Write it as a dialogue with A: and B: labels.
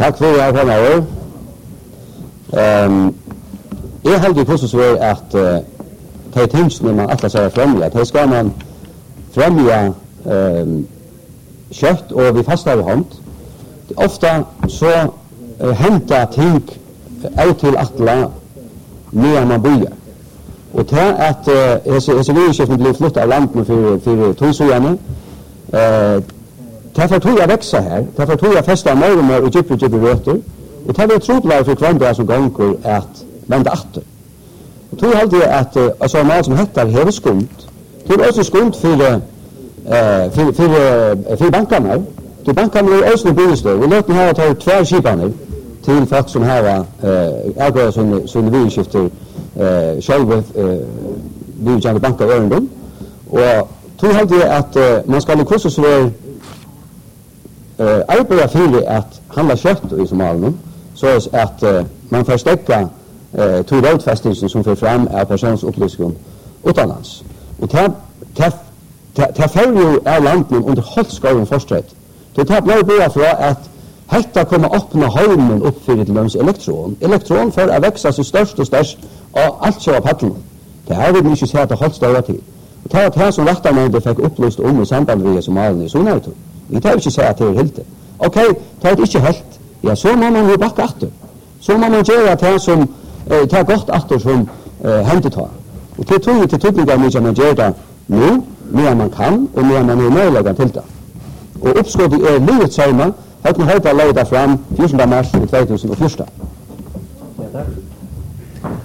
A: Tack för jag kommer. Jag hade ju förstås att ta tänks när man alla säger främja. Det ska man främja kött och vi fastar i hand. Ofta så hämta ting ut till attla när man bor. Och det är att så vi blir flyttat av landet för tusojane. Därför tror jag växa här. Därför tror jag fästa mer och mer och djupare rötter. Och det är troligt för kvandra som gånger att vända åter. Jag tror alltid att alltså något som heter hevskund. Det är också skuld för bankerna. Till bankerna är också bostad. Vi låter här ta två skipaner till folk som har äger som vinskifter själva vidjande banker ärenden. Och tror alltid att man ska kursa så arbeta för att handla kött i Somalien så att man får stäcka till rådfästelsen som för fram av persons upplysning utomlands. Och det följer av landet under hållskåren försträtt. Det blir bara för att detta kommer öppna holmen upp för ett löns elektron. Elektron för att växa så störst och störst av allt så av paddlen. Det här vill vi inte säga att det hålls stora till. Och det här som rättarnämnden fick upplyst om i samband med Somalien i Sonarton. Vi tar inte säga att det är helt. Okej, det är inte helt. Ja, så må man ju backa efter. Så må man göra det som tar gott efter som händer tar. Och det tror jag till tydliga mycket man gör det nu, mer man kan och mer man är möjliga till det. Och uppskottet är livet säger man, att man har lagt fram 14 mars 2014.